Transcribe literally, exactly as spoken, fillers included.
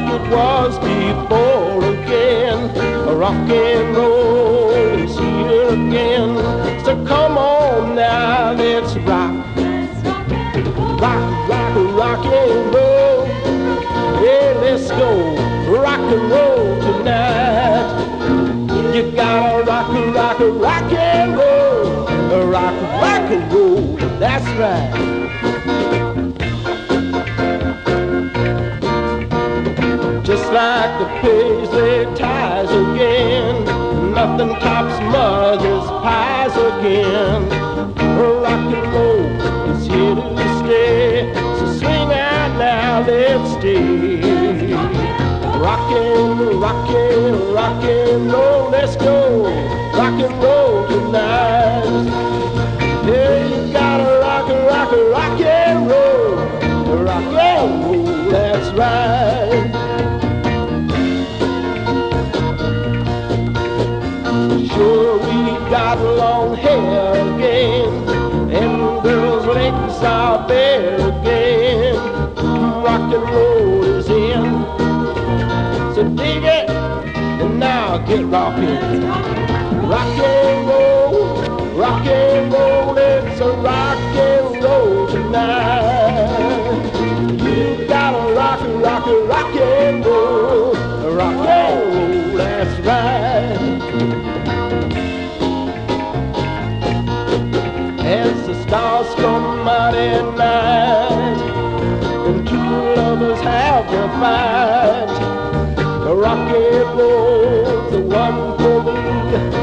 like it was before again. Rock and roll is here again. So come on now, let's rock. Rock, rock, rock and roll. Yeah, let's go. Rock and roll tonight. You gotta rock, rock, rock and roll. Rock, rock and roll. That's right. Just like the paisley ties again, nothing tops mother's pies again. Rock and roll is here to stay, so swing out now, let's stay. Rockin', rockin', rockin' roll, let's go. Rock and roll tonight. Yeah, you gotta rock, rock, rock and roll. Rock and roll, that's right. Sure, we got long hair again, and girls' legs are bare again. Rock and roll is in, so dig it, and now get rockin'. Rock and roll, rock and roll, it's a rock and roll tonight. You gotta rock, rock, rock and roll, rock and roll, that's right. As the stars come out at night, and two lovers have their fight, rock and roll's the one for me.